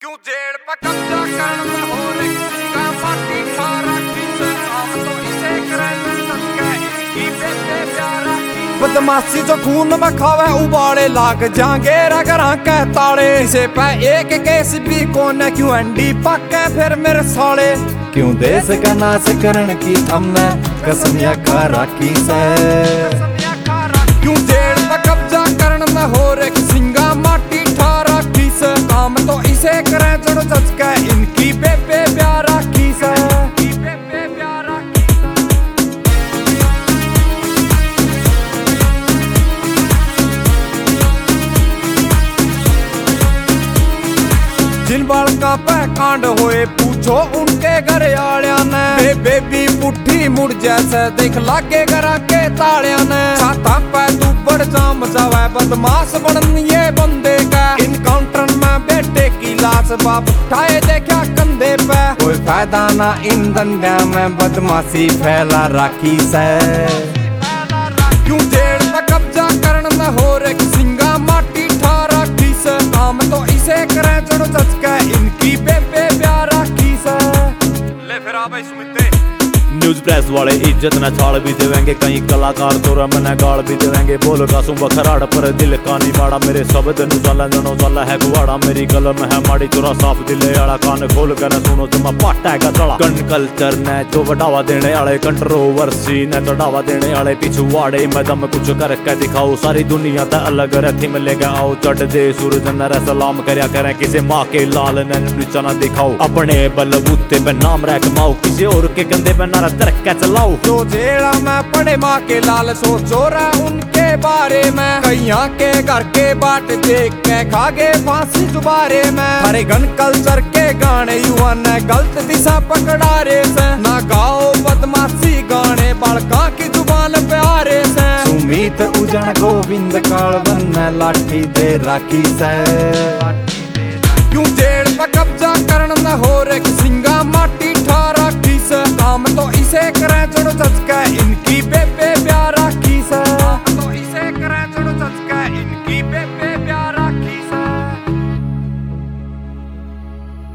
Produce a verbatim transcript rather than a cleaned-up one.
क्यों जेड़ पर कब्जा करन में हो रही का माटी खारा खींच आम तो इसे करे तक इसकी बेटे प्यारा बदमाशी जो खून में खावे उबाले लाग जाएंगे रगरा कह ताले इसे पे एक केस भी कोने क्यों अंडी पक्के फिर मेरे साले क्यों देश का नाश करन की हमने कसमिया खा रखी से क्यों जेड़ पर कब्जा करन में हो रही सिंगा माटी ठारा खींच काम तो इसे करे जड़ जज के इनकी बेबे प्यारा खींच बेबे प्यारा जिन बालका पे कांड होए पूछो उनके घर आलिया ने बेबे भी पुट्ठी मुड़ जैसे देख लागे घरा के तालिया ने छाता पे दुबड़ जाम जावे बदमाश बनन ये बंदे का इनकाउंटर में बेटे की लाश बाप उठाए देखा कंधे पे कोई फायदा ना इन धंधा में बदमाशी फैला राखी से क्यों जेड़ पर कब्जा करन में हो रे सिंगा माटी ठारा खीस काम तो इसे करे जड़ जज के इनकी बेबे प्यारा खीस ले फिर आ भाई सुमिते न्यूज प्रेस वाले इज्जत न छाड़ भी देवेंगे कई कलाकार तो रमन गाल भी देवेंगे बोल का सुबह खराड़ पर दिल कानी माड़ा मेरे शब्द नु जाला जनो जाला है गुवाड़ा मेरी कलम है माड़ी चुरा साफ दिले आला कान खोल कर न सुनो जमा पाटा का तड़ा गन कल्चर ने जो बढ़ावा देने वाले कंट्रोवर्सी ने चढ़ावा देने वाले पिछुआड़े मैं दम कुछ करके दिखाओ सारी दुनिया ते अलग रथी मिलेगा आओ चढ़ दे सूरज नर सलाम करया करें किसी माँ के लाल ने नीचा न दिखाओ अपने बलबूते पे नाम रख माओ किसी और के कंधे पे न तरक्का चलाओ जो जेड़ा में पड़े माँ के लाल सोचो रहा उनके बारे में कैया के घर के बाट देख के खागे फांसी दोबारे में हरे घन कल्चर के गाने युवा ने गलत दिशा पकड़ा रे से ना गाओ बदमाशी गाने बालका की जुबान प्यारे से सुमित उजन गोविंद काल बनने लाठी दे राखी से क्यों जेड़ पर कब्जा करन में हो रे सिंगा माटी ठारा खीस काम तो इसे कर